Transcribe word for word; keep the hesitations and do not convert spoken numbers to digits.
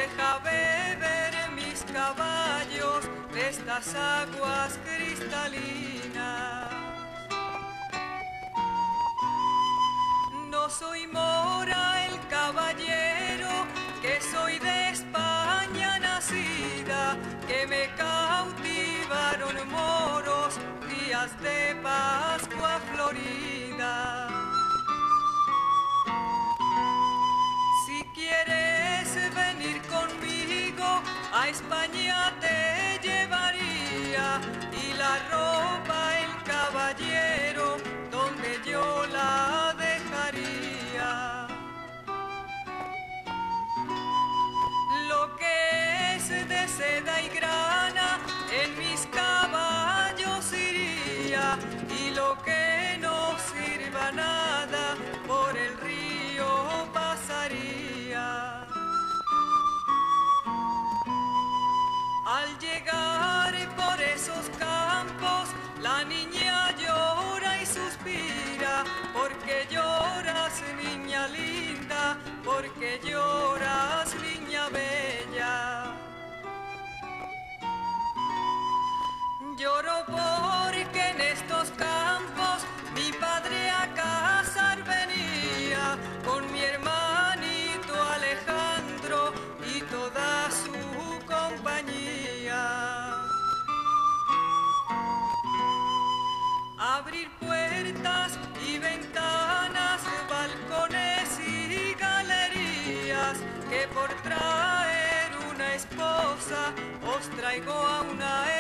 deja beber mis caballos de estas aguas cristalinas. No soy mora el caballero, que soy de España nacida, que me cautivaron moros días de Pascua florida. Si quieres venir conmigo, a España te llevaría, y la ropa el caballero donde yo la dejaría. Lo que es de seda y grana en mis caballos iría, y lo que no sirva nada por el río pasaría. Al llegar por esos campos, la niña llora y suspira, porque lloras, niña linda, porque lloras, niña bella. Lloro porque en estos campos mi padre a casar venía, con mi hermanito Alejandro y toda su compañía. Abrir puertas y ventanas, balcones y galerías, que por traer una esposa os traigo a una